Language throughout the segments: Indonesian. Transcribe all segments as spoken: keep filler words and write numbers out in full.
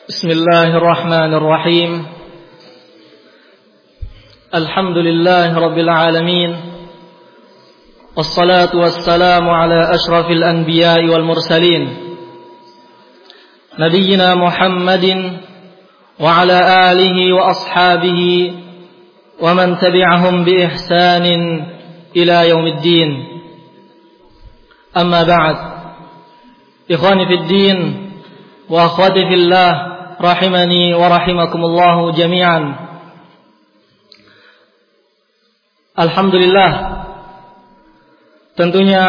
Bismillahirrahmanirrahim. Alhamdulillahi rabbil alamin. Wassalatu wassalamu ala ashrafil anbiya'i wal mursalin, nabiyyina Muhammadin wa ala alihi wa ashabihi wa man tabi'ahum bi ihsanin ila yaumiddin. Amma ba'd. Ikhwani fid din wa akhwati fillah, rahimani wa rahimakumullahu jami'an. Alhamdulillah, tentunya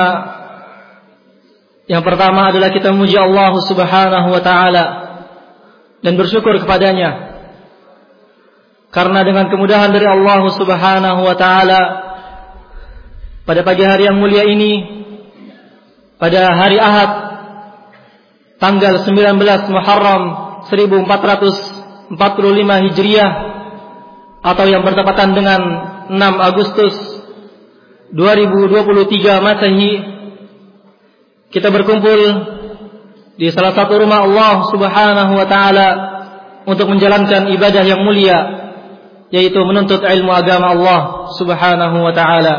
yang pertama adalah kita memuji Allah Subhanahu wa taala dan bersyukur kepadanya, karena dengan kemudahan dari Allah Subhanahu wa taala pada pagi hari yang mulia ini, pada hari Ahad tanggal sembilan belas Muharram seribu empat ratus empat puluh lima Hijriah, atau yang bertepatan dengan enam Agustus dua ribu dua puluh tiga Masehi, kita berkumpul di salah satu rumah Allah Subhanahu wa taala untuk menjalankan ibadah yang mulia, yaitu menuntut ilmu agama Allah Subhanahu wa taala.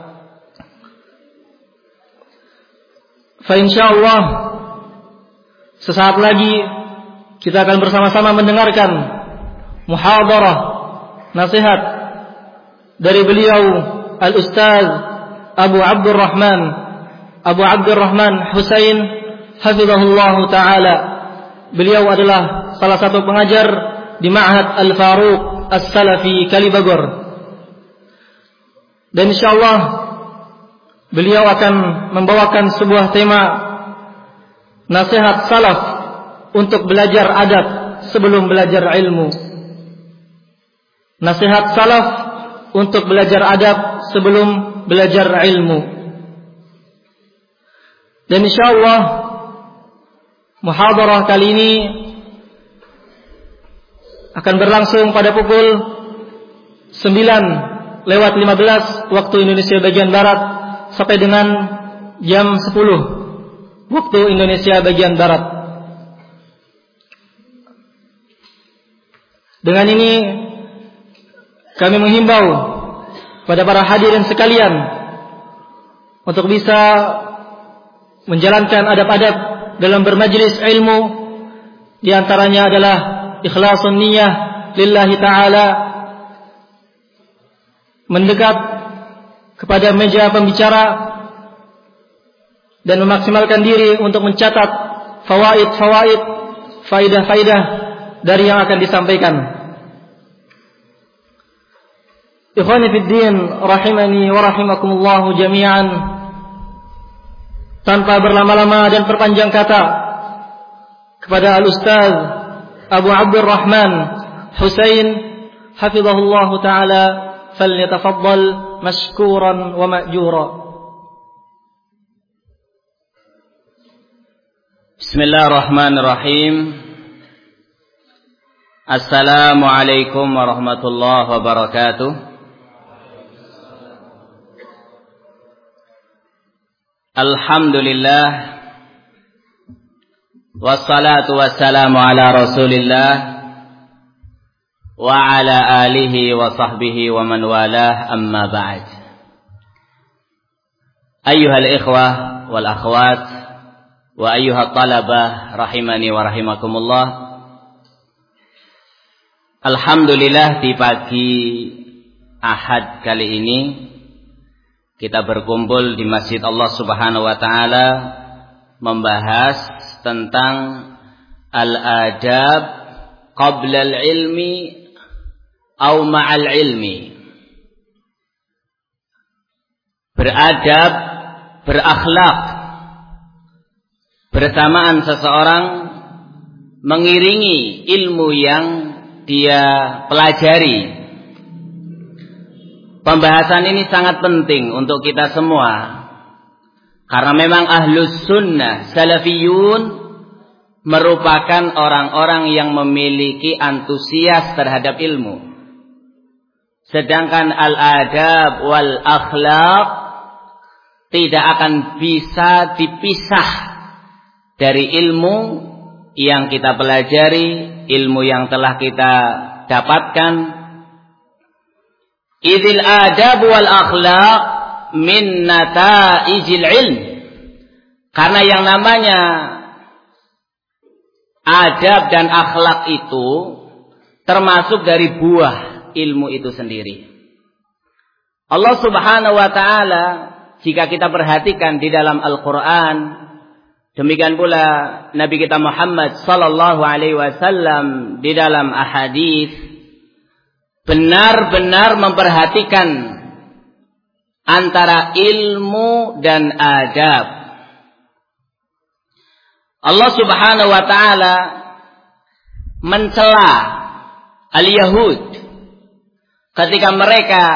Fa insyaallah sesaat lagi kita akan bersama-sama mendengarkan muhadarah, nasihat dari beliau Al-Ustaz Abu Abdurrahman Abu Abdurrahman Husain hafizahullahu taala. Beliau adalah salah satu pengajar di Ma'had Al-Faruq As-Salafi Kalibagor, dan insyaallah beliau akan membawakan sebuah tema nasihat salaf untuk belajar adab sebelum belajar ilmu. Nasihat salaf untuk belajar adab sebelum belajar ilmu. Dan insyaallah muhadarah kali ini akan berlangsung pada pukul sembilan lewat lima belas waktu Indonesia bagian barat sampai dengan jam sepuluh waktu Indonesia bagian barat. Dengan ini kami menghimbau pada para hadirin sekalian untuk bisa menjalankan adab-adab dalam bermajlis ilmu. Di antaranya adalah ikhlasun niyah lillahi ta'ala, mendekat kepada meja pembicara dan memaksimalkan diri untuk mencatat fawaid-fawaid, faidah-faidah dari yang akan disampaikan. Ikhwani fid din, rahimani wa rahimakumullahu jami'an. Tanpa berlama-lama dan perpanjang kata, kepada Al-Ustaz Abu Abdurrahman Husain hafizahullahu taala, falyatafaddal mashkuran wa ma'jura. Bismillahirrahmanirrahim. Assalamualaikum warahmatullahi wabarakatuh. Alhamdulillah, wassalatu wassalamu ala Rasulillah wa ala alihi wa sahbihi wa man walah, amma ba'd. Ayyuhal ikhwah wal akhwat wa ayyuhat talabah, rahimani wa rahimakumullah. Alhamdulillah, di pagi Ahad kali ini kita berkumpul di Masjid Allah Subhanahu wa taala membahas tentang al-adab qabla al-ilmi au ma'al ilmi. Beradab, berakhlak bersamaan seseorang mengiringi ilmu yang dia pelajari. Pembahasan ini sangat penting untuk kita semua, karena memang ahlus sunnah salafiyun merupakan orang-orang yang memiliki antusias terhadap ilmu. Sedangkan al-adab wal akhlaq tidak akan bisa dipisah dari ilmu yang kita pelajari ilmu yang telah kita dapatkan. Idzil adab wal akhlaq min nataijil ilm. Karena yang namanya adab dan akhlak itu termasuk dari buah ilmu itu sendiri. Allah Subhanahu wa taala, jika kita perhatikan di dalam Al-Qur'an, demikian pula Nabi kita Muhammad sallallahu alaihi wasallam di dalam ahadits, benar-benar memperhatikan antara ilmu dan adab. Allah Subhanahu wa taala mencela al-Yahud ketika mereka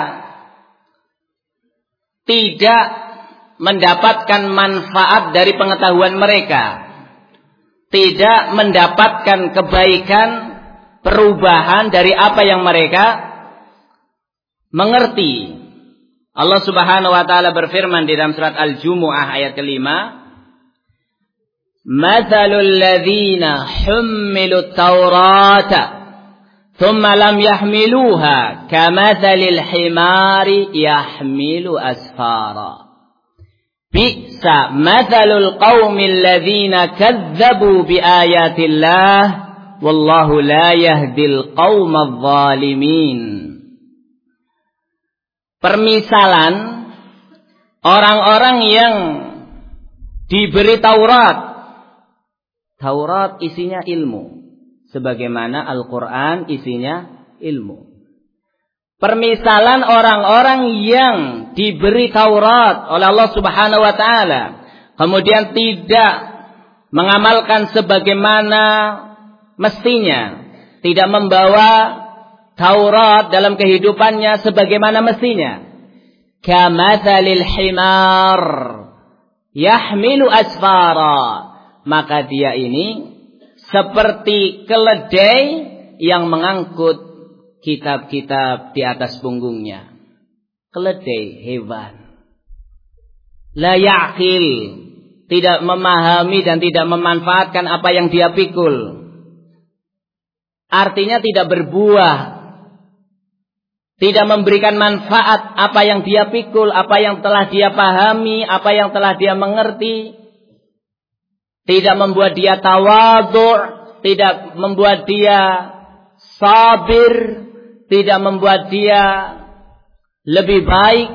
tidak mendapatkan manfaat dari pengetahuan mereka, tidak mendapatkan kebaikan, perubahan dari apa yang mereka mengerti. Allah Subhanahu wa taala berfirman di dalam surat Al-Jumu'ah ayat kelima, "Matsalul ladzina hummilut Taurata thumma lam yahmiluha kamatsalil himari yahmilu asfara." Bi'sa matsalul qaumil ladzina kadzdzabu biayatillah wallahu la yahdil qaumadz zalimin. Permisalan orang-orang yang diberi Taurat. Taurat isinya ilmu, sebagaimana Al-Quran isinya ilmu. Permisalan orang-orang yang diberi Taurat oleh Allah Subhanahu wa taala, kemudian tidak mengamalkan sebagaimana mestinya, tidak membawa Taurat dalam kehidupannya sebagaimana mestinya. Kamatsalil himar yahmilu asfara. Maka dia ini seperti keledai yang mengangkut kitab-kitab di atas punggungnya. Keledai hewan. La ya'qil, tidak memahami dan tidak memanfaatkan apa yang dia pikul. Artinya tidak berbuah, tidak memberikan manfaat apa yang dia pikul, apa yang telah dia pahami, apa yang telah dia mengerti. Tidak membuat dia tawadhu', tidak membuat dia sabir, tidak membuat dia lebih baik.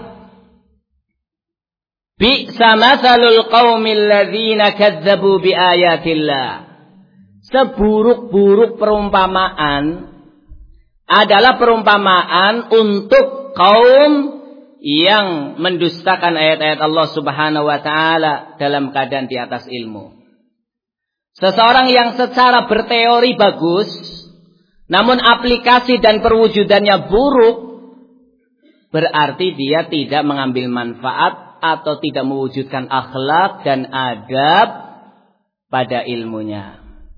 Bi'sa matsalul qaumil ladzina kadzdzabu biayatillah. Seburuk-buruk perumpamaan adalah perumpamaan untuk kaum yang mendustakan ayat-ayat Allah Subhanahu wa taala dalam keadaan di atas ilmu. Seseorang yang secara berteori bagus, namun aplikasi dan perwujudannya buruk, berarti dia tidak mengambil manfaat atau tidak mewujudkan akhlak dan adab pada ilmunya.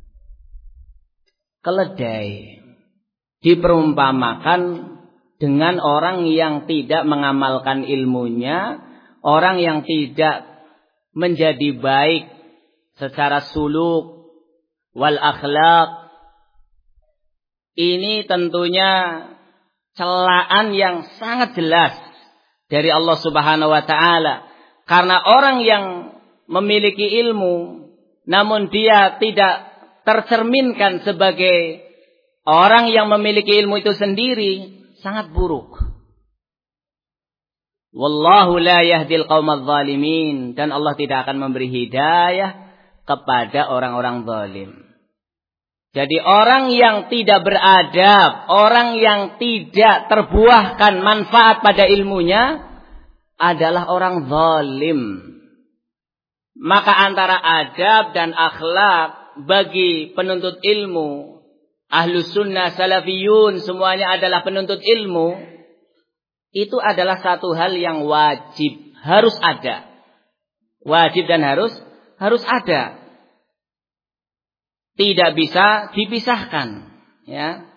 Keledai diperumpamakan dengan orang yang tidak mengamalkan ilmunya, orang yang tidak menjadi baik secara suluk wal akhlak. Ini tentunya celaan yang sangat jelas dari Allah Subhanahu wa taala. Karena orang yang memiliki ilmu namun dia tidak tercerminkan sebagai orang yang memiliki ilmu itu sendiri, sangat buruk. Wallahu la yahdil qaumadz zalimin, dan Allah tidak akan memberi hidayah kepada orang-orang zalim. Jadi orang yang tidak beradab, orang yang tidak terbuahkan manfaat pada ilmunya adalah orang zalim. Maka antara adab dan akhlak bagi penuntut ilmu, ahlus sunnah, salafiyun, semuanya adalah penuntut ilmu, itu adalah satu hal yang wajib, harus ada. Wajib dan harus harus ada. Tidak bisa dipisahkan, ya.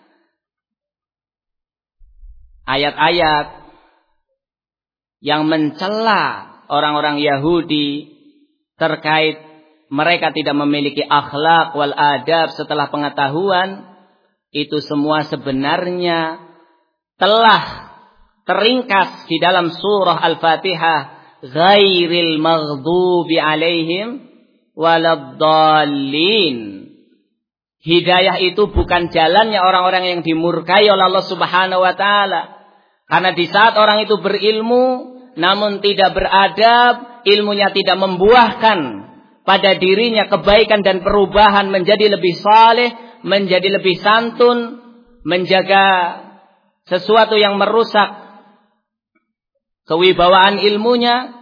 Ayat-ayat yang mencela orang-orang Yahudi terkait mereka tidak memiliki akhlak wal adab setelah pengetahuan, itu semua sebenarnya telah teringkas di dalam surah Al-Fatihah, ghairil maghdubi alaihim waladdallin. Hidayah itu bukan jalannya orang-orang yang dimurkai oleh Allah Subhanahu wa taala. Karena di saat orang itu berilmu namun tidak beradab, ilmunya tidak membuahkan pada dirinya kebaikan dan perubahan menjadi lebih saleh, menjadi lebih santun, menjaga sesuatu yang merusak kewibawaan ilmunya,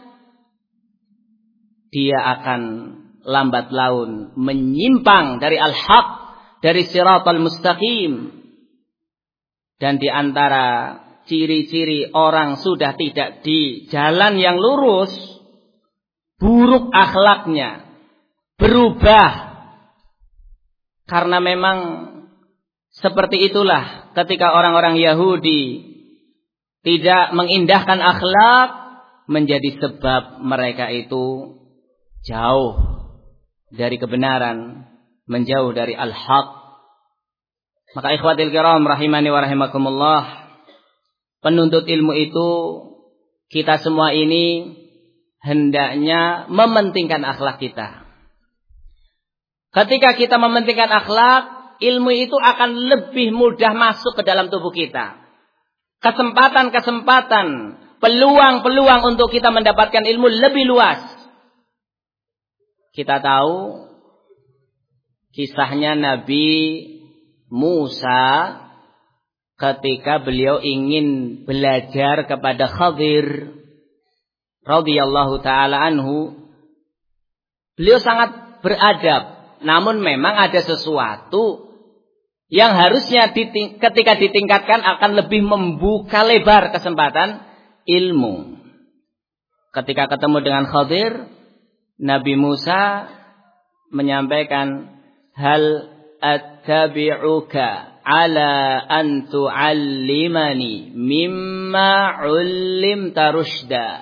dia akan lambat laun menyimpang dari al-haq, dari siratal mustaqim. Dan di antara ciri-ciri orang sudah tidak di jalan yang lurus, buruk akhlaknya, berubah. Karena memang seperti itulah ketika orang-orang Yahudi tidak mengindahkan akhlak, menjadi sebab mereka itu jauh dari kebenaran, menjauh dari al-haq. Maka ikhwatil kiram rahimani wa rahimakumullah, penuntut ilmu itu kita semua ini hendaknya mementingkan akhlak kita. Ketika kita mementingkan akhlak, ilmu itu akan lebih mudah masuk ke dalam tubuh kita. Kesempatan-kesempatan, peluang-peluang untuk kita mendapatkan ilmu lebih luas. Kita tahu kisahnya Nabi Musa ketika beliau ingin belajar kepada Khadir radhiyallahu taala anhu. Beliau sangat beradab. Namun memang ada sesuatu yang harusnya diting- ketika ditingkatkan akan lebih membuka lebar kesempatan ilmu. Ketika ketemu dengan Khadir, Nabi Musa menyampaikan, hal attabi'uka ala an tu'allimani mimma 'ullimta rusyda.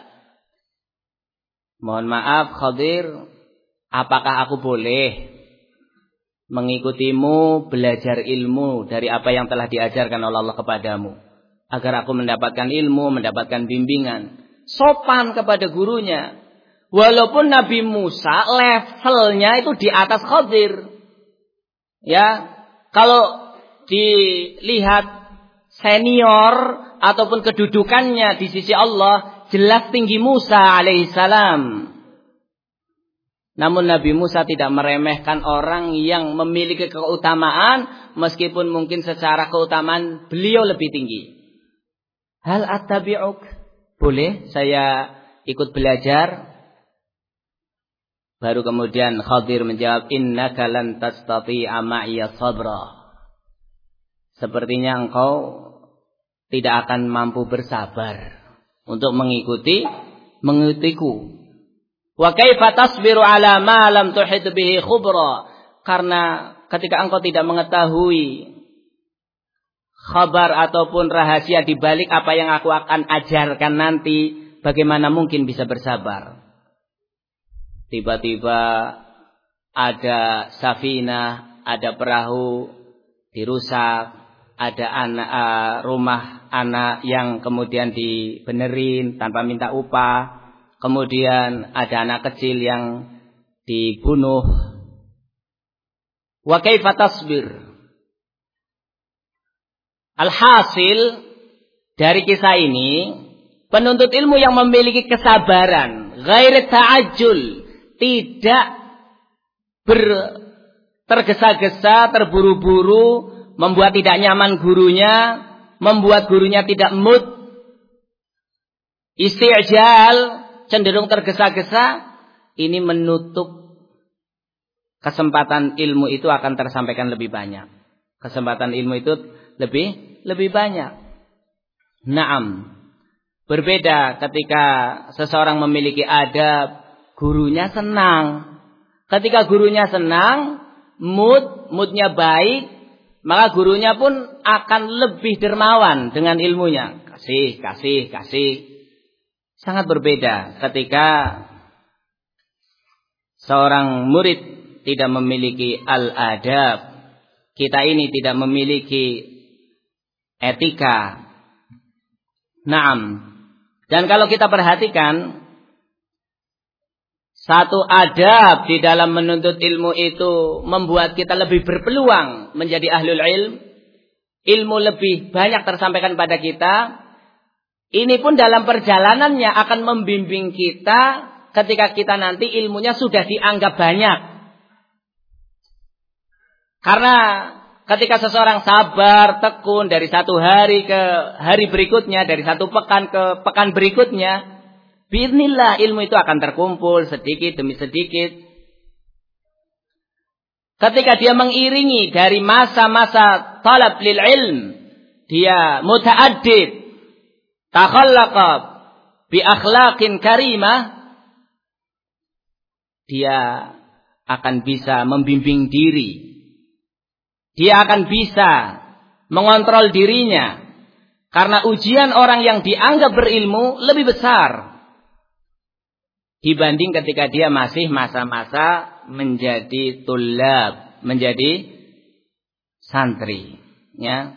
Mohon maaf Khadir, apakah aku boleh mengikutimu belajar ilmu dari apa yang telah diajarkan oleh Allah kepadamu, agar aku mendapatkan ilmu, mendapatkan bimbingan. Sopan kepada gurunya. Walaupun Nabi Musa levelnya itu di atas Khadir. Ya, kalau dilihat senior ataupun kedudukannya di sisi Allah, jelas tinggi Musa alaihissalam. Namun Nabi Musa tidak meremehkan orang yang memiliki keutamaan, meskipun mungkin secara keutamaan beliau lebih tinggi. Hal attabi'uk, boleh saya ikut belajar? Baru kemudian Khadir menjawab, innaka lan tastati'a ma'iya sabra. Sepertinya engkau tidak akan mampu bersabar untuk mengikuti mengikutiku. Wa kaifa tasbiru ala ma lam tuhit bihi khubra. Karena ketika engkau tidak mengetahui kabar ataupun rahasia di balik apa yang aku akan ajarkan nanti, bagaimana mungkin bisa bersabar? Tiba-tiba ada safinah, ada perahu dirusak, ada anak uh, rumah anak yang kemudian dibenerin tanpa minta upah. Kemudian ada anak kecil yang dibunuh. Wa kaifa tasbir? Alhasil dari kisah ini, penuntut ilmu yang memiliki kesabaran, ghair ta'ajjul, tidak ber tergesa-gesa, terburu-buru, membuat tidak nyaman gurunya, membuat gurunya tidak mood, isti'jal, cenderung tergesa-gesa, ini menutup kesempatan ilmu itu akan tersampaikan lebih banyak. Kesempatan ilmu itu lebih lebih banyak. Naam. Berbeda ketika seseorang memiliki adab, gurunya senang. Ketika gurunya senang, mood, moodnya baik, maka gurunya pun akan lebih dermawan dengan ilmunya. Kasih, kasih, kasih. Sangat berbeda ketika seorang murid tidak memiliki al-adab, kita ini tidak memiliki etika. Naam. Dan kalau kita perhatikan, satu adab di dalam menuntut ilmu itu membuat kita lebih berpeluang menjadi ahlul ilm. Ilmu lebih banyak tersampaikan pada kita. Ini pun dalam perjalanannya akan membimbing kita ketika kita nanti ilmunya sudah dianggap banyak. Karena ketika seseorang sabar, tekun dari satu hari ke hari berikutnya, dari satu pekan ke pekan berikutnya, biiznillah ilmu itu akan terkumpul sedikit demi sedikit. Ketika dia mengiringi dari masa-masa talab lil ilm, dia muta'addid, takhallaqa bi akhlaqin karimah, dia akan bisa membimbing diri. Dia akan bisa mengontrol dirinya. Karena ujian orang yang dianggap berilmu lebih besar dibanding ketika dia masih masa-masa menjadi tulab, menjadi santri. Ya.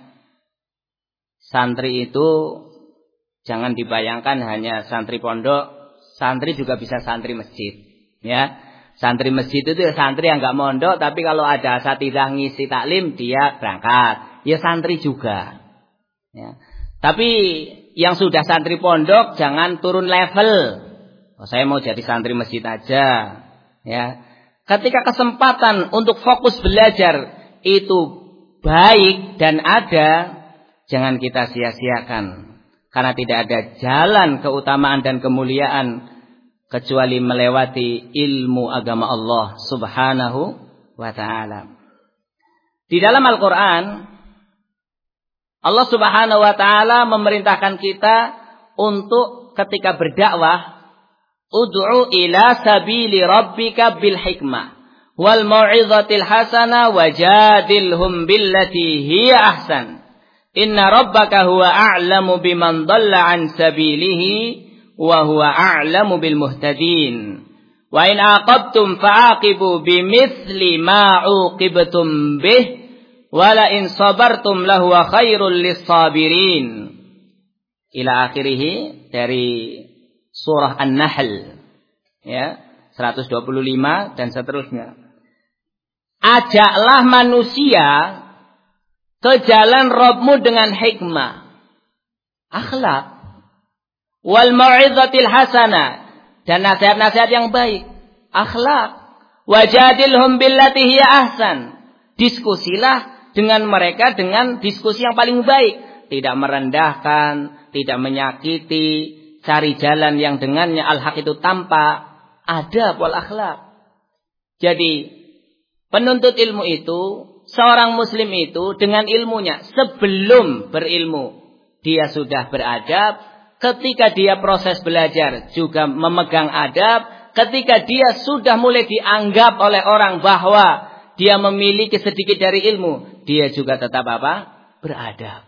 Santri itu jangan dibayangkan hanya santri pondok, santri juga bisa santri masjid. Ya. Santri masjid itu ya santri yang enggak mondok, tapi kalau ada asatidzah ngisi taklim dia berangkat. Ya santri juga. Ya. Tapi yang sudah santri pondok jangan turun level. Oh, saya mau jadi santri masjid aja. Ya. Ketika kesempatan untuk fokus belajar itu baik dan ada, jangan kita sia-siakan. Karena tidak ada jalan keutamaan dan kemuliaan kecuali melewati ilmu agama Allah Subhanahu wa ta'ala. Di dalam Al-Quran, Allah Subhanahu wa ta'ala memerintahkan kita untuk ketika berdakwah, ud'u ila sabili rabbika bil hikmah wal mau'izatil hasanah wajadilhum billati hiya ahsan. Inna rabbaka huwa a'lamu biman dhalla an sabilihi wa huwa a'lamu bil muhtadin. Wa in aqabtum fa'aqibu bimithli ma 'uqibtum bih wa la in sabartum lahuwa khairul lis-sabirin. Ila akhirih dari surah An-Nahl ya, seratus dua puluh lima dan seterusnya. Ajaklah manusia ke jalan Rabbmu dengan hikmah, akhlak, wal mau'izatil hasanah, dan nasihat-nasihat yang baik, akhlak. Wajadilhum billati hiya ahsan. Diskusilah dengan mereka dengan diskusi yang paling baik, tidak merendahkan, tidak menyakiti. Cari jalan yang dengannya al-haq itu tampak adab wal akhlak. Jadi penuntut ilmu itu, seorang muslim itu dengan ilmunya sebelum berilmu dia sudah beradab. Ketika dia proses belajar juga memegang adab. Ketika dia sudah mulai dianggap oleh orang bahwa dia memiliki sedikit dari ilmu, dia juga tetap apa? Beradab.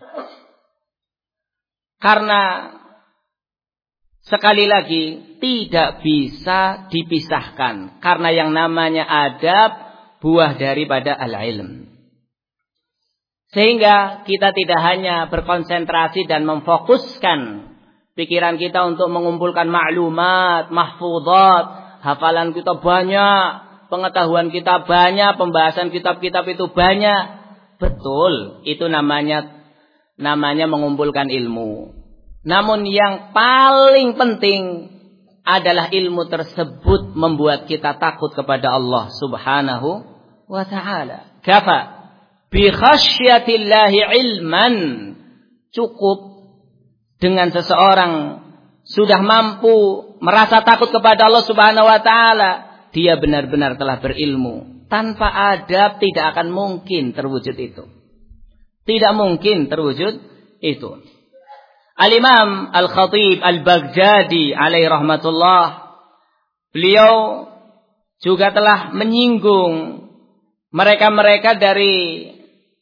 Karena sekali lagi tidak bisa dipisahkan. Karena yang namanya adab buah daripada al-ilm. Sehingga kita tidak hanya berkonsentrasi dan memfokuskan pikiran kita untuk mengumpulkan maklumat, mahfudhat, hafalan kita banyak, pengetahuan kita banyak, pembahasan kitab-kitab itu banyak. Betul, itu namanya namanya mengumpulkan ilmu. Namun yang paling penting adalah ilmu tersebut membuat kita takut kepada Allah Subhanahu wa ta'ala. Kafa bi khasyatillahi ilman. Cukup dengan seseorang sudah mampu merasa takut kepada Allah Subhanahu wa ta'ala, dia benar-benar telah berilmu. Tanpa adab tidak akan mungkin terwujud itu. Tidak mungkin terwujud itu. Al-Imam Al-Khatib Al-Baghdadi alaihi rahmatullah, beliau juga telah menyinggung mereka-mereka dari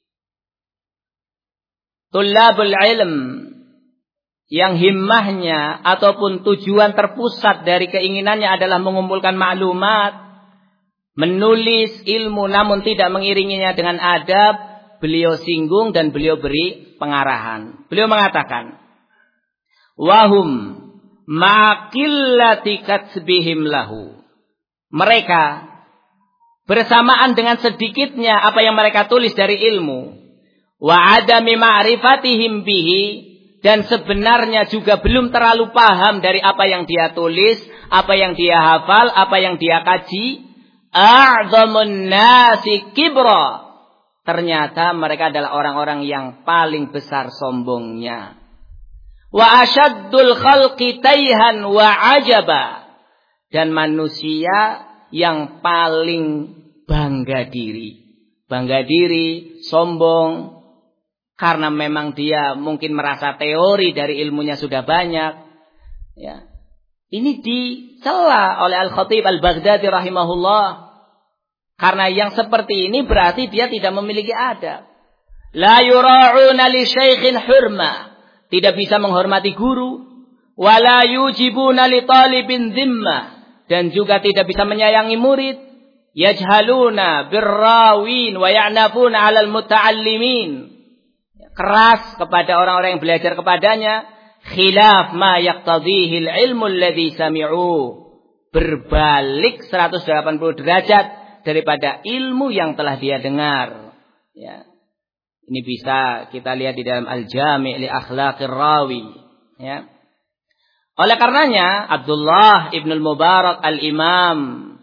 tulabul ilm yang himmahnya ataupun tujuan terpusat dari keinginannya adalah mengumpulkan maklumat, menulis ilmu namun tidak mengiringinya dengan adab. beliau singgung dan beliau beri pengarahan. Beliau mengatakan, wahum ma'qillati katsbihim lahu. Mereka bersamaan dengan sedikitnya apa yang mereka tulis dari ilmu, wa adami ma'rifatihim bihi, dan sebenarnya juga belum terlalu paham dari apa yang dia tulis, apa yang dia hafal, apa yang dia kaji. A'zamun nasi kibra. Ternyata mereka adalah orang-orang yang paling besar sombongnya. Wa asyaddul khalqi taihan wa ajaba. Dan manusia yang paling bangga diri. Bangga diri, sombong. Karena memang dia mungkin merasa teori dari ilmunya sudah banyak. Ya. Ini dicela oleh Al-Khatib Al-Baghdadi rahimahullah. Karena yang seperti ini berarti dia tidak memiliki adab. La yura'una li syaikhin hurma. Tidak bisa menghormati guru. Wa la yujibuna li talibin dhimmah. Dan juga tidak bisa menyayangi murid. Yajhaluna birrawin wa ya'nafuna 'alal muta'allimin. Keras kepada orang-orang yang belajar kepadanya. Khilaf ma yaqtadhihi al-ilmu alladhi sami'u. Berbalik seratus delapan puluh derajat daripada ilmu yang telah dia dengar. Ya. Ini bisa kita lihat di dalam Al-Jami' li Akhlaqir Rawi. Ya. Oleh karenanya Abdullah Ibn Mubarak Al-Imam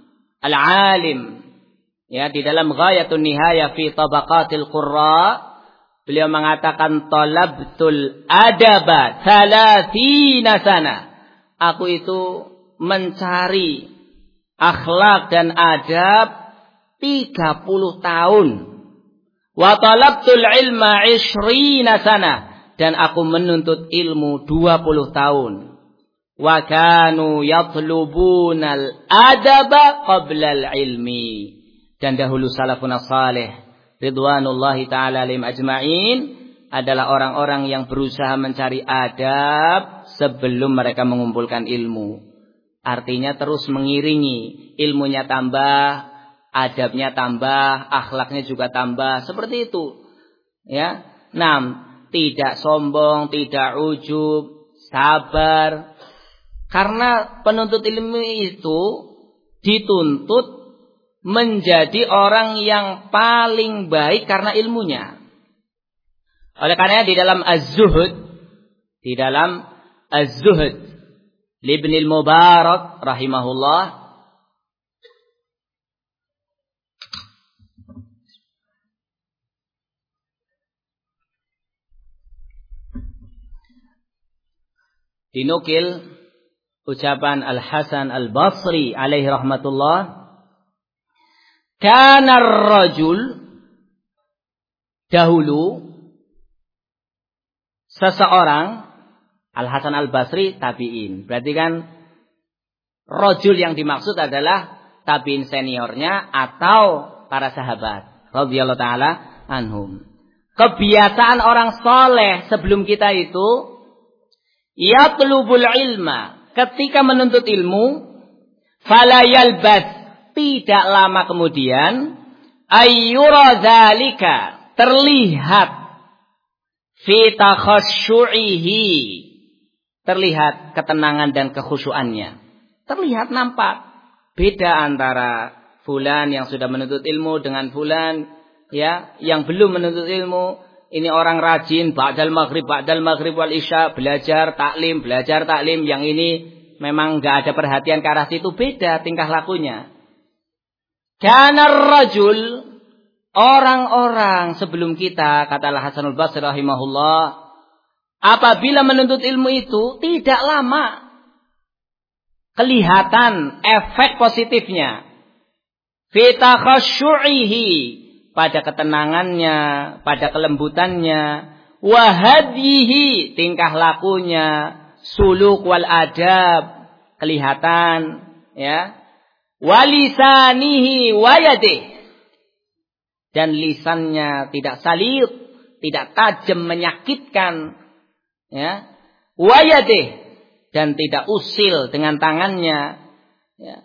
Al-Alim, ya, di dalam Ghayatun Nihaya fi Tabaqatil Qurra, beliau mengatakan talabtul adaba thalathina sana. Aku itu mencari akhlak dan adab tiga puluh tahun. Wa talabtul ilma ishrina sana. Dan aku menuntut ilmu dua puluh tahun. Wa kanu yatlubunal adaba qablal ilmi. Dan dahulu salafun salih ridwanullahi ta'ala alim ajma'in adalah orang-orang yang berusaha mencari adab sebelum mereka mengumpulkan ilmu. Artinya terus mengiringi, ilmunya tambah, adabnya tambah, akhlaknya juga tambah, seperti itu. Ya, enam, tidak sombong, tidak ujub, sabar. Karena penuntut ilmu itu dituntut menjadi orang yang paling baik karena ilmunya. Oleh karena di dalam Az-Zuhud, di dalam Az-Zuhud Ibn Mubarak rahimahullah, dinukil ucapan Al-Hasan Al-Basri alaihi rahmatullah, kana ar-rajul, dahulu seseorang, Al-Hasan Al-Basri tabi'in. Berarti kan rajul yang dimaksud adalah tabi'in seniornya atau para sahabat radhiyallahu taala anhum. Kebiasaan orang soleh sebelum kita itu yatlubul ilma, ketika menuntut ilmu, fala yalbas, tidak lama kemudian ayyura dzalika, terlihat fi takhasyu'ihi, terlihat ketenangan dan kekhusyuannya. Terlihat, nampak beda antara fulan yang sudah menuntut ilmu dengan fulan ya yang belum menuntut ilmu. Ini orang rajin ba'dal maghrib ba'dal maghrib wal isya, belajar taklim, belajar taklim. Yang ini memang enggak ada perhatian ke arah situ, beda tingkah lakunya. Kana rajul, orang-orang sebelum kita, kata Al-Hasanul Basri rahimahullah, apabila menuntut ilmu itu tidak lama kelihatan efek positifnya. Fi takhasyu'ihi, pada ketenangannya, pada kelembutannya, wa hadyihi, tingkah lakunya, suluk wal adab, kelihatan, ya. Wa lisanihi wa yadihi, dan lisannya tidak salit, tidak tajam menyakitkan, ya. Wa yadihi, dan tidak usil dengan tangannya, ya.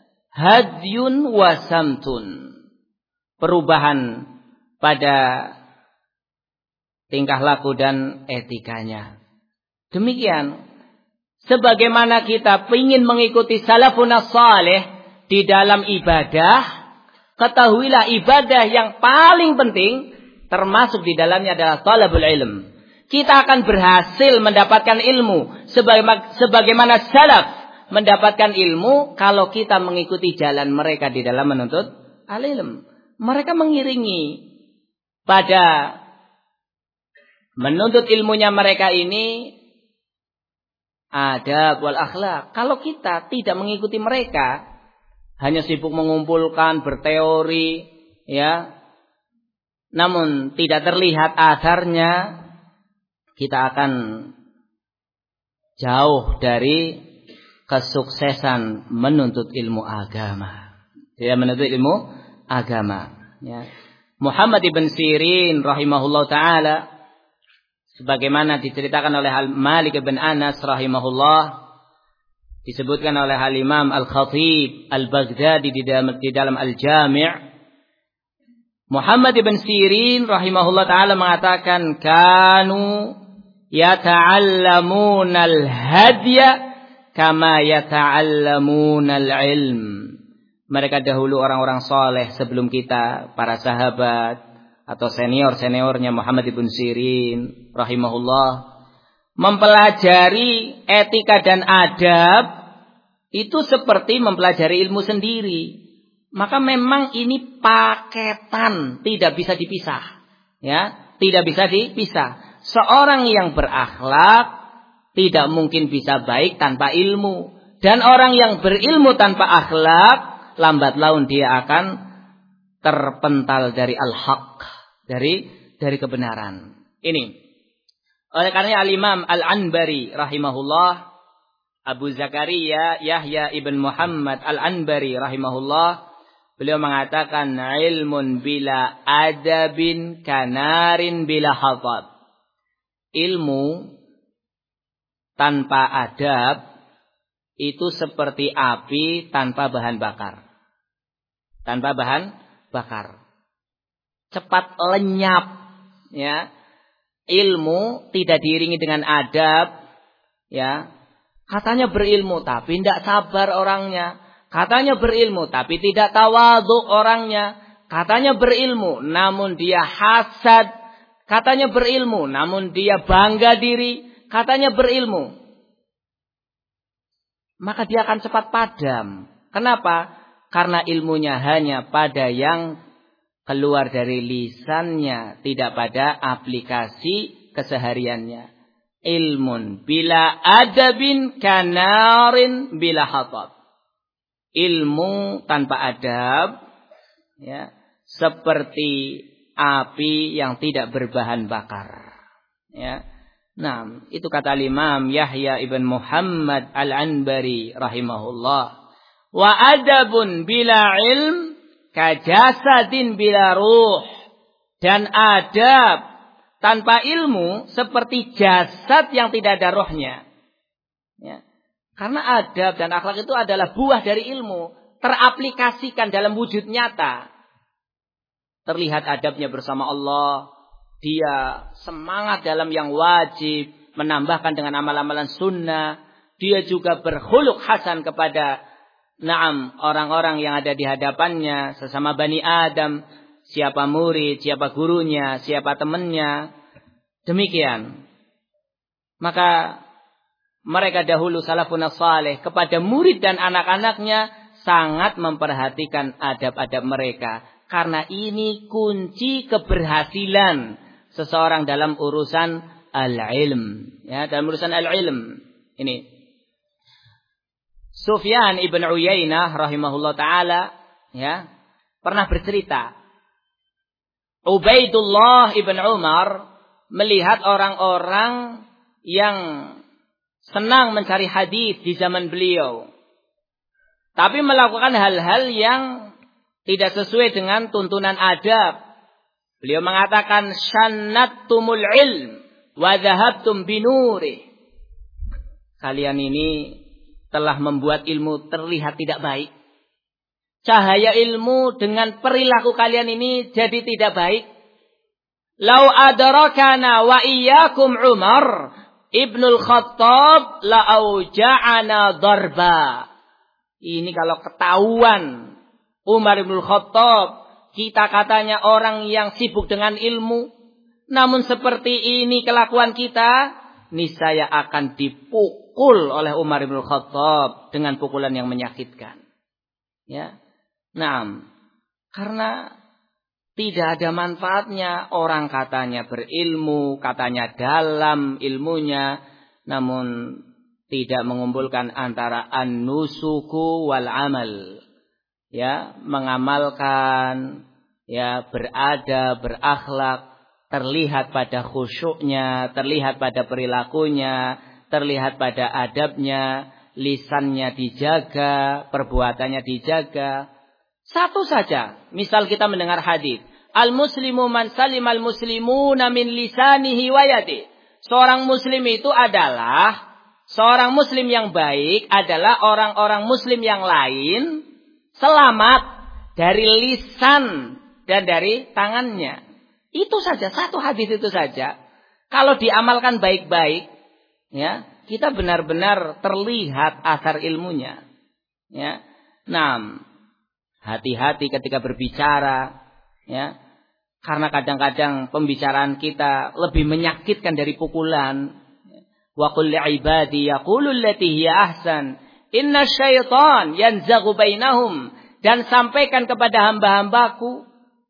Hadyun wa samtun, perubahan pada tingkah laku dan etikanya. Demikian. Sebagaimana kita ingin mengikuti salafun salih di dalam ibadah, ketahuilah ibadah yang paling penting termasuk di dalamnya adalah talabul ilm. Kita akan berhasil mendapatkan ilmu sebagaimana salaf mendapatkan ilmu kalau kita mengikuti jalan mereka di dalam menuntut al-ilm. Mereka mengiringi pada menuntut ilmunya mereka ini adab wal akhlak. Kalau kita tidak mengikuti mereka, hanya sibuk mengumpulkan, berteori, ya, namun tidak terlihat atharnya, kita akan jauh dari kesuksesan menuntut ilmu agama. Tidak menuntut ilmu agama. Ya. Muhammad ibn Sirin rahimahullah ta'ala, sebagaimana diceritakan oleh Malik bin Anas rahimahullah, disebutkan oleh Al-Imam Al-Khatib Al-Baghdadi di dalam, di dalam Al-Jami'. Muhammad bin Sirin rahimahullah ta'ala mengatakan, kanu yata'allamuna al-hadya kama yata'allamuna al-ilm. Mereka dahulu orang-orang soleh sebelum kita, para sahabat atau senior-seniornya Muhammad ibn Sirin rahimahullah, mempelajari etika dan adab itu seperti mempelajari ilmu sendiri. Maka memang ini paketan, tidak bisa dipisah. Ya, tidak bisa dipisah. Seorang yang berakhlak tidak mungkin bisa baik tanpa ilmu, dan orang yang berilmu tanpa akhlak lambat laun dia akan terpental dari al-haq, dari dari kebenaran. Ini oleh karena Al-Imam Al-Anbari rahimahullah, Abu Zakaria Yahya ibn Muhammad Al-Anbari rahimahullah, beliau mengatakan, ilmun bila adabin kanarin bila hatab. Ilmu tanpa adab itu seperti api tanpa bahan bakar. Tanpa bahan bakar. Cepat lenyap, ya. Ilmu tidak diiringi dengan adab, ya. Katanya berilmu tapi tidak sabar orangnya. Katanya berilmu tapi tidak tawadhu orangnya. Katanya berilmu namun dia hasad. Katanya berilmu namun dia bangga diri. Katanya berilmu, maka dia akan cepat padam. Kenapa? Karena ilmunya hanya pada yang keluar dari lisannya, tidak pada aplikasi kesehariannya. Ilmun bila adabin kanarin bila hatab. Ilmu tanpa adab, ya, seperti api yang tidak berbahan bakar. Ya. Nah, itu kata Imam Yahya ibn Muhammad Al-Anbari rahimahullah. Wa adabun bila ilm kajasadin bila ruh. Dan adab tanpa ilmu seperti jasad yang tidak ada rohnya. Ya. Karena adab dan akhlak itu adalah buah dari ilmu, teraplikasikan dalam wujud nyata. Terlihat adabnya bersama Allah, dia semangat dalam yang wajib, menambahkan dengan amal-amalan sunnah. Dia juga berkhuluq hasan kepada naam orang-orang yang ada di hadapannya, sesama Bani Adam, siapa murid, siapa gurunya, siapa temannya. Demikian. Maka mereka dahulu salafun salih kepada murid dan anak-anaknya sangat memperhatikan adab-adab mereka. Karena ini kunci keberhasilan seseorang dalam urusan al-ilm. Ya, dalam urusan al-ilm. Ini. Sufyan ibn Uyainah rahimahullah ta'ala, ya, pernah bercerita. Ubaidullah ibn Umar melihat orang-orang yang senang mencari hadis di zaman beliau, tapi melakukan hal-hal yang tidak sesuai dengan tuntunan adab. Beliau mengatakan, syannattumul ilm wa dhahabtum binurih. Kalian ini telah membuat ilmu terlihat tidak baik. Cahaya ilmu dengan perilaku kalian ini jadi tidak baik. Lau adrakana wa iyyakum Umar Ibnul Khattab la auja'ana darba. Ini kalau ketahuan Umar Ibnul Khattab, kita katanya orang yang sibuk dengan ilmu, namun seperti ini kelakuan kita, niscaya akan dipukul oleh Umar Ibnul Khattab dengan pukulan yang menyakitkan. Ya. Nah, karena tidak ada manfaatnya orang katanya berilmu, katanya dalam ilmunya, namun tidak mengumpulkan antara an-nusuku wal amal. Ya, mengamalkan, ya, berada, berakhlak, terlihat pada khusyuknya, terlihat pada perilakunya, terlihat pada adabnya, lisannya dijaga, perbuatannya dijaga. Satu saja, misal kita mendengar hadis, al-muslimu man salimal muslimuna min lisanihi wa yadihi. Seorang muslim itu adalah, seorang muslim yang baik adalah orang-orang muslim yang lain selamat dari lisan dan dari tangannya. Itu saja, satu hadis itu saja. Kalau diamalkan baik-baik, ya, kita benar-benar terlihat asar ilmunya. Ya. Nah, hati-hati ketika berbicara, ya, karena kadang-kadang pembicaraan kita lebih menyakitkan dari pukulan. Wa qul li'ibadi yaqulu allati hiya ahsan, inna syaitan yanzaghu bainahum, dan sampaikan kepada hamba-hambaku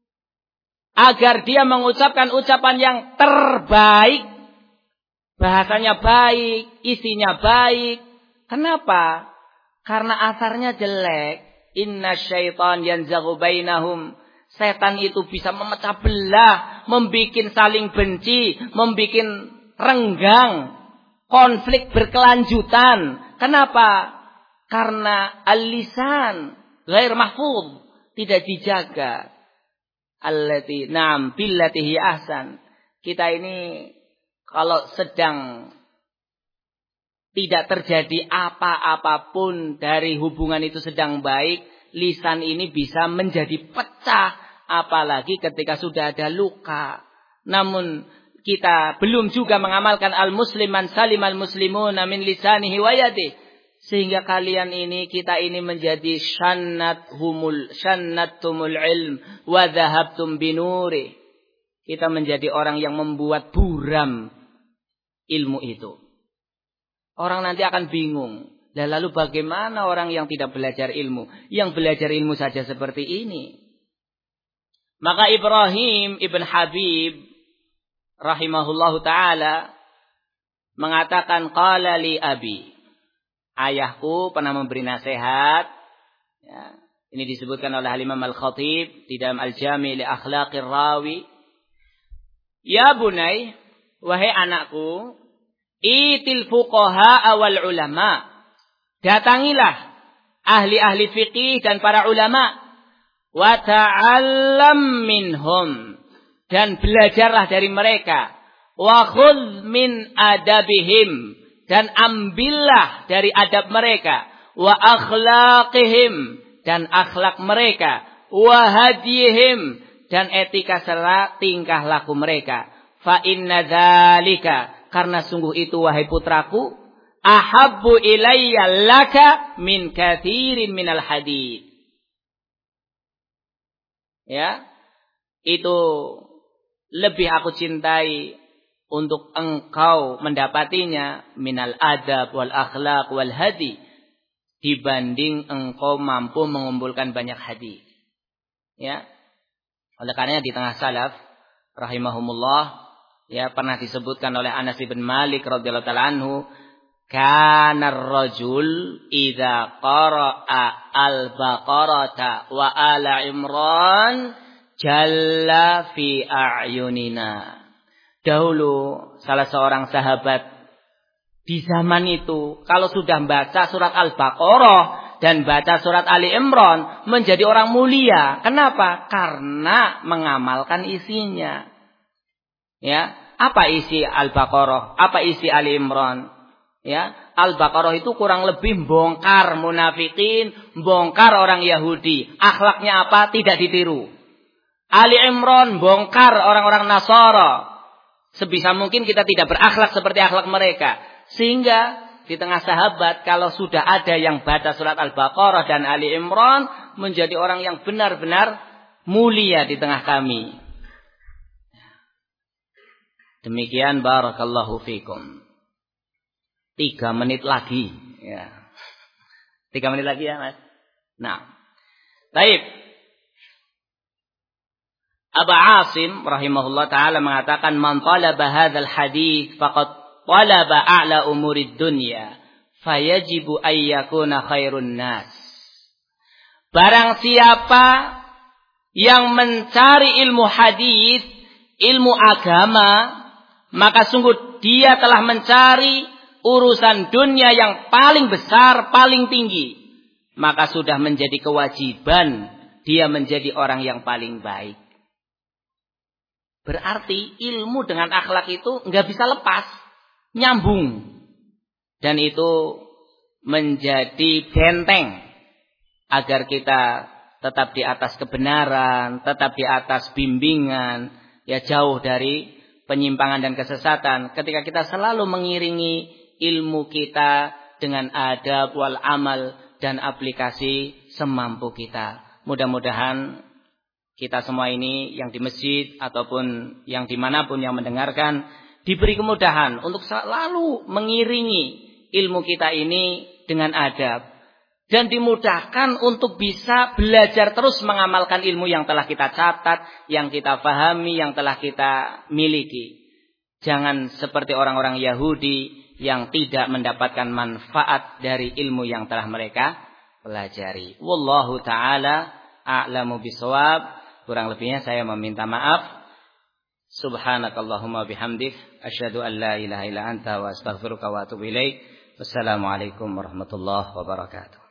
agar dia mengucapkan ucapan yang terbaik, bahasanya baik, isinya baik. Kenapa? Karena asarnya jelek. Inna syaitan yanzaghu bainahum. Setan itu bisa memecah belah, membikin saling benci, membikin renggang, konflik berkelanjutan. Kenapa? Karena al-lisan ghair mahfuz, tidak dijaga. Allati na'am billati hi ahsan. Kita ini kalau sedang tidak terjadi apa-apapun dari hubungan itu sedang baik, lisan ini bisa menjadi pecah, apalagi ketika sudah ada luka. Namun kita belum juga mengamalkan al-musliman salimal muslimuna min lisanihi wa yadihi, sehingga kalian ini, kita ini menjadi syannat humul syannattumul ilm wa dhahabtum binuri. Kita menjadi orang yang membuat buram ilmu itu. Orang nanti akan bingung. Dan lalu bagaimana orang yang tidak belajar ilmu? Yang belajar ilmu saja seperti ini. Maka Ibrahim ibn Habib rahimahullahu ta'ala mengatakan, qala li abi. Ayahku pernah memberi nasihat. Ya, ini disebutkan oleh Al-Imam Al-Khatib di dalam Al-Jami' li Akhlaqir Rawi. Ya bunai, wahai anakku, itil fuqaha wal ulama. Datangilah ahli-ahli fikih dan para ulama. Wa ta'allam minhum. Dan belajarlah dari mereka. Wa khudh min adabihim. Dan ambillah dari adab mereka. Wa akhlaqihim. Dan akhlak mereka. Wa hadiyihim. Dan etika serta tingkah laku mereka. Fa inna dzalika. Karena sungguh itu wahai putraku, ahabbu ilayya laka min katsirin minal hadid. Ya, itu lebih aku cintai untuk engkau mendapatinya minal adab wal akhlaq wal hadi, dibanding engkau mampu mengumpulkan banyak hadis. Ya, oleh karenanya di tengah salaf rahimahumullah, ya, pernah disebutkan oleh Anas bin Malik radhiyallahu ta'ala anhu, kana ar-rajul idza qara'a al-baqarata wa ala imran jalla fi a'yunina. Dahulu salah seorang sahabat di zaman itu kalau sudah baca surat Al-Baqarah dan baca surat Ali Imran menjadi orang mulia. Kenapa? Karena mengamalkan isinya. Ya, apa isi Al-Baqarah? Apa isi Ali Imran? Ya, Al-Baqarah itu kurang lebih bongkar munafikin, bongkar orang Yahudi. Akhlaknya apa? Tidak ditiru. Ali Imran bongkar orang-orang Nasara. Sebisa mungkin kita tidak berakhlak seperti akhlak mereka. Sehingga di tengah sahabat kalau sudah ada yang baca surat Al-Baqarah dan Ali Imran menjadi orang yang benar-benar mulia di tengah kami. Demikian barakallahu fikum. Tiga menit lagi. Ya. Tiga menit lagi ya Mas. Nah. Baik. Abu Asim rahimahullah ta'ala mengatakan man talaba hadzal hadits faqad talaba a'la umurid dunya fayajibu ayyakuna khairun nas. Barang siapa yang mencari ilmu hadis, ilmu agama, maka sungguh dia telah mencari urusan dunia yang paling besar, paling tinggi. Maka sudah menjadi kewajiban dia menjadi orang yang paling baik. Berarti ilmu dengan akhlak itu nggak bisa lepas, nyambung. Dan itu menjadi benteng agar kita tetap di atas kebenaran, tetap di atas bimbingan, ya jauh dari penyimpangan dan kesesatan. Ketika kita selalu mengiringi ilmu kita dengan adab wal amal dan aplikasi semampu kita. Mudah-mudahan kita semua ini yang di masjid ataupun yang dimanapun yang mendengarkan diberi kemudahan untuk selalu mengiringi ilmu kita ini dengan adab. Dan dimudahkan untuk bisa belajar terus mengamalkan ilmu yang telah kita catat, yang kita pahami, yang telah kita miliki. Jangan seperti orang-orang Yahudi yang tidak mendapatkan manfaat dari ilmu yang telah mereka pelajari. Wallahu ta'ala a'lamu bisawab. Kurang lebihnya saya meminta maaf. Subhanakallahumma bihamdik. Asyhadu an la ilaha illa anta wa astaghfiruka wa atubu ilaik. Wassalamualaikum warahmatullahi wabarakatuh.